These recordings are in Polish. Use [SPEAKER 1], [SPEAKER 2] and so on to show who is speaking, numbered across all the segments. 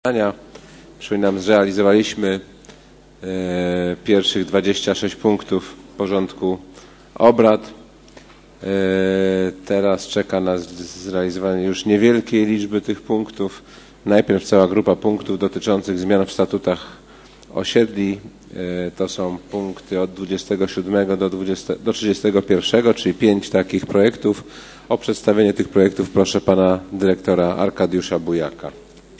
[SPEAKER 1] Przypominam, zrealizowaliśmy pierwszych 26 punktów porządku obrad. Teraz czeka nas zrealizowanie już niewielkiej liczby tych punktów. Najpierw cała grupa punktów dotyczących zmian w statutach osiedli. To są punkty od 27 do 31, czyli 5 takich projektów. O przedstawienie tych projektów proszę pana dyrektora Arkadiusza Bujaka.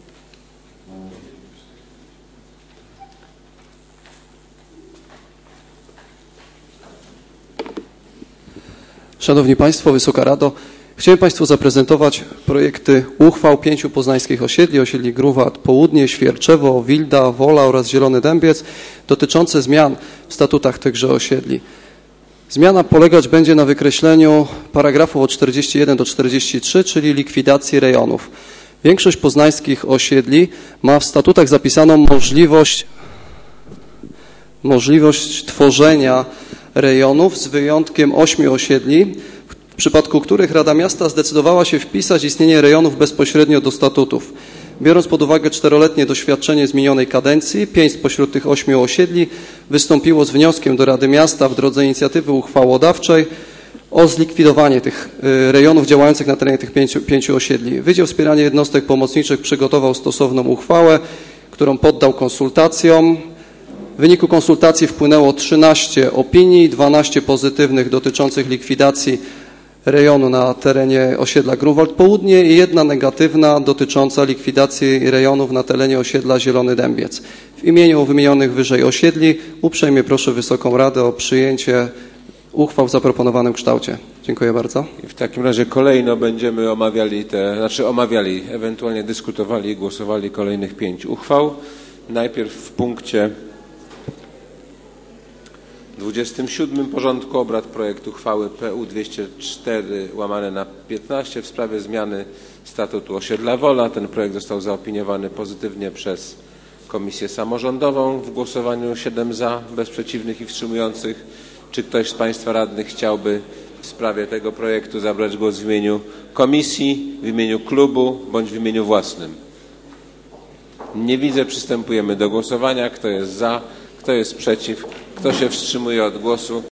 [SPEAKER 2] Szanowni Państwo, Wysoka Rado, chciałem Państwu zaprezentować projekty uchwał 5 poznańskich osiedli Grunwald Południe, Świerczewo, Wilda, Wola oraz Zielony Dębiec dotyczące zmian w statutach tychże osiedli. Zmiana polegać będzie na wykreśleniu paragrafów od 41 do 43, czyli likwidacji rejonów. Większość poznańskich osiedli ma w statutach zapisaną możliwość tworzenia rejonów z wyjątkiem 8 osiedli, w przypadku których Rada Miasta zdecydowała się wpisać istnienie rejonów bezpośrednio do statutów. Biorąc pod uwagę 4-letnie doświadczenie z minionej kadencji, 5 spośród tych 8 osiedli wystąpiło z wnioskiem do Rady Miasta w drodze inicjatywy uchwałodawczej o zlikwidowanie tych rejonów działających na terenie tych 5 osiedli. Wydział Wspierania Jednostek Pomocniczych przygotował stosowną uchwałę, którą poddał konsultacjom. W wyniku konsultacji wpłynęło 13 opinii, 12 pozytywnych dotyczących likwidacji rejonu na terenie osiedla Grunwald Południe i 1 negatywna dotycząca likwidacji rejonów na terenie osiedla Zielony Dębiec. W imieniu wymienionych wyżej osiedli uprzejmie proszę Wysoką Radę o przyjęcie uchwał w zaproponowanym kształcie. Dziękuję bardzo.
[SPEAKER 1] I w takim razie kolejno będziemy omawiali, ewentualnie dyskutowali i głosowali kolejnych 5 uchwał. Najpierw w punkcie 27 porządku obrad projekt uchwały PU 204/15 w sprawie zmiany statutu osiedla Wola. Ten projekt został zaopiniowany pozytywnie przez Komisję Samorządową w głosowaniu 7 za, bez przeciwnych i wstrzymujących. Czy ktoś z Państwa radnych chciałby w sprawie tego projektu zabrać głos w imieniu komisji, w imieniu klubu bądź w imieniu własnym? Nie widzę. Przystępujemy do głosowania. Kto jest za? Kto jest przeciw? Kto się wstrzymuje od głosu?